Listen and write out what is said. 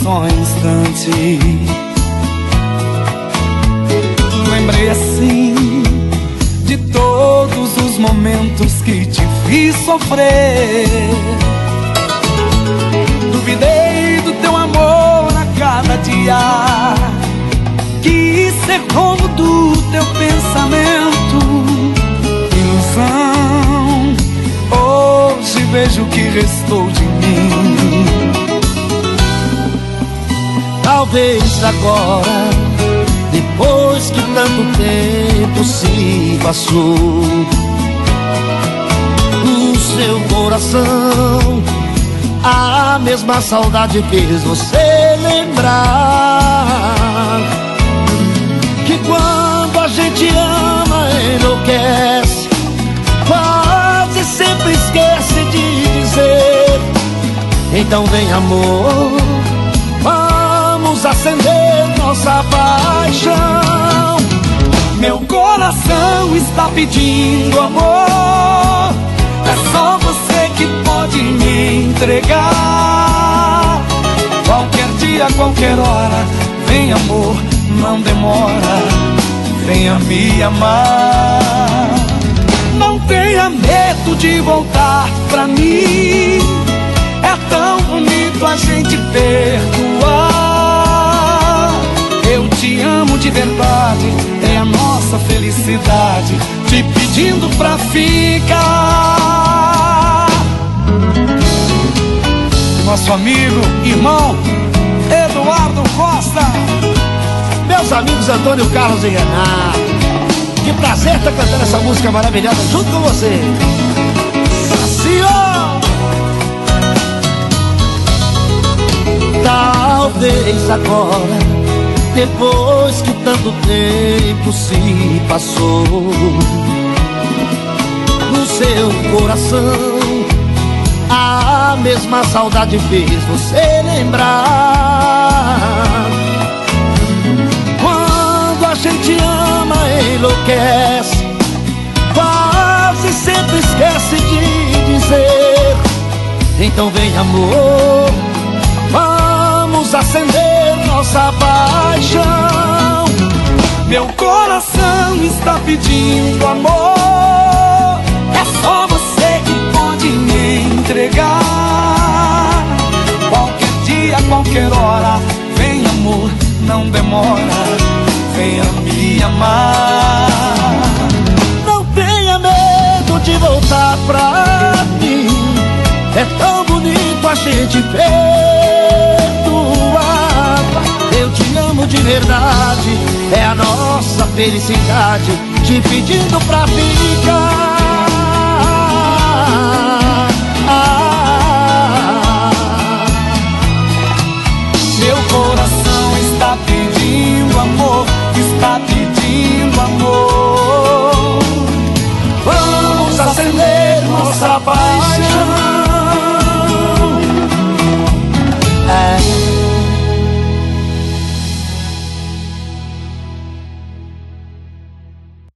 só um instante. Lembrei assim de todos os momentos que te fiz sofrer. Duvidei do teu amor a cada dia, quis ser como do teu pensamento. Ilusão, hoje vejo o que restou de mim. Talvez agora, depois que tanto tempo se passou, no seu coração a mesma saudade fez você lembrar que quando a gente ama enlouquece, quase sempre esquece de dizer. Então vem, amor, vamos acender nossa paixão. Meu coração está pedindo amor, é só você que pode me entregar. Qualquer dia, qualquer hora, vem amor, não demora, venha me amar. Não tenha medo de voltar pra mim, é tão bonito a gente perdoar. Eu te amo de verdade, é a nossa felicidade, te pedindo pra ficar. Nosso amigo, irmão, Eduardo Costa. Meus amigos Antônio Carlos e Renato, que prazer estar cantando essa música maravilhosa junto com você. Senhor! Talvez agora, depois que tanto tempo se passou, no seu coração a mesma saudade fez você lembrar. Quando a gente ama enlouquece, quase sempre esquece de dizer. Então vem, amor, vamos acender nossa paixão. Meu coração está pedindo amor, é só você que pode me entregar. Qualquer dia, qualquer hora, vem amor, não demora, venha me amar. Não tenha medo de voltar pra mim, é tão bonito a gente perdoar. Eu te amo de verdade, é a nossa felicidade, te pedindo pra ficar. Meu coração está pedindo amor, está pedindo